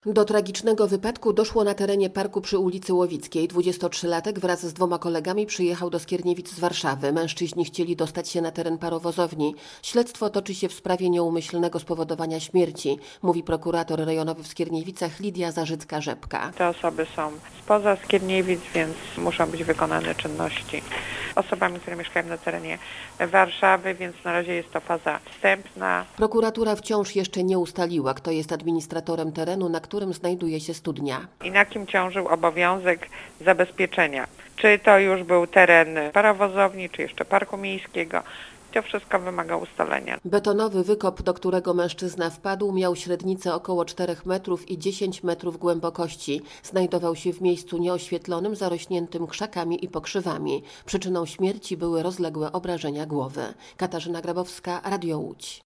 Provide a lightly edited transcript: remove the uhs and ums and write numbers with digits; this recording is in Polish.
Do tragicznego wypadku doszło na terenie parku przy ulicy Łowickiej. 23-latek wraz z 2 kolegami przyjechał do Skierniewic z Warszawy. Mężczyźni chcieli dostać się na teren parowozowni. Śledztwo toczy się w sprawie nieumyślnego spowodowania śmierci, mówi prokurator rejonowy w Skierniewicach Lidia Zarzycka-Rzepka. Te osoby są spoza Skierniewic, więc muszą być wykonane czynności osobami, które mieszkają na terenie Warszawy, więc na razie jest to faza wstępna. Prokuratura wciąż jeszcze nie ustaliła, kto jest administratorem terenu, na którym znajduje się studnia. I na kim ciążył obowiązek zabezpieczenia. Czy to już był teren parowozowni, czy jeszcze parku miejskiego. To wszystko wymaga ustalenia. Betonowy wykop, do którego mężczyzna wpadł, miał średnicę około 4 metrów i 10 metrów głębokości. Znajdował się w miejscu nieoświetlonym, zarośniętym krzakami i pokrzywami. Przyczyną śmierci były rozległe obrażenia głowy. Katarzyna Grabowska, Radio Łódź.